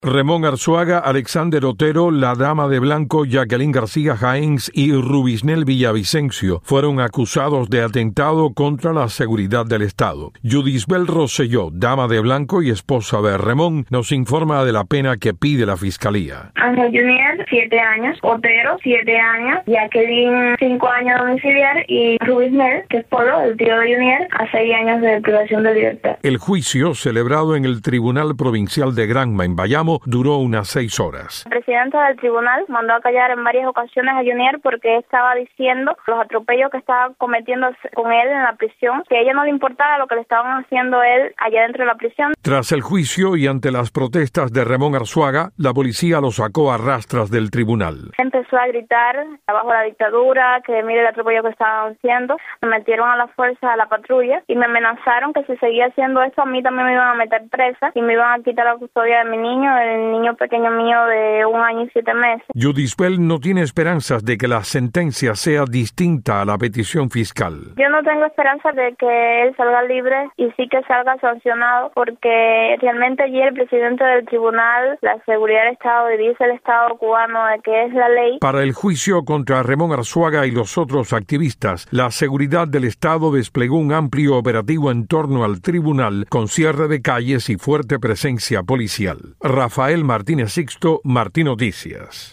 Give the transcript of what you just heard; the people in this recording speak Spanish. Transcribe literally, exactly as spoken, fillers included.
Remón Arzuaga, Alexander Otero, la dama de blanco Jacqueline García Jaéns y Rubisnel Villavicencio fueron acusados de atentado contra la seguridad del Estado. Judisbel Rosselló, dama de blanco y esposa de Remón, nos informa de la pena que pide la Fiscalía. Ángel Junior, siete años, Otero, siete años, Jacqueline, cinco años domiciliar y Rubisnel, que es Polo, el tío de Junior, a seis años de privación de libertad. El juicio, celebrado en el Tribunal Provincial de Granma, en Bayamo, duró unas seis horas. La presidenta del tribunal mandó a callar en varias ocasiones a Junior porque estaba diciendo los atropellos que estaba cometiendo con él en la prisión, que a ella no le importaba lo que le estaban haciendo él allá dentro de la prisión. Tras el juicio y ante las protestas de Remón Arzuaga, la policía lo sacó a rastras del tribunal. Empezó a gritar abajo la dictadura, que mire el atropello que estaban haciendo. Me metieron a la fuerza a la patrulla y me amenazaron que si seguía haciendo esto a mí también me iban a meter presa y me iban a quitar la custodia de mi niño, el niño pequeño mío de un año y siete meses. Judisbel no tiene esperanzas de que la sentencia sea distinta a la petición fiscal. Yo no tengo esperanza de que él salga libre y sí que salga sancionado, porque realmente allí el presidente del tribunal, la seguridad del Estado, y dice el Estado cubano de que es la ley. Para el juicio contra Remón Arzuaga y los otros activistas, la seguridad del Estado desplegó un amplio operativo en torno al tribunal con cierre de calles y fuerte presencia policial. Rafael Martínez Sixto, Martín Noticias.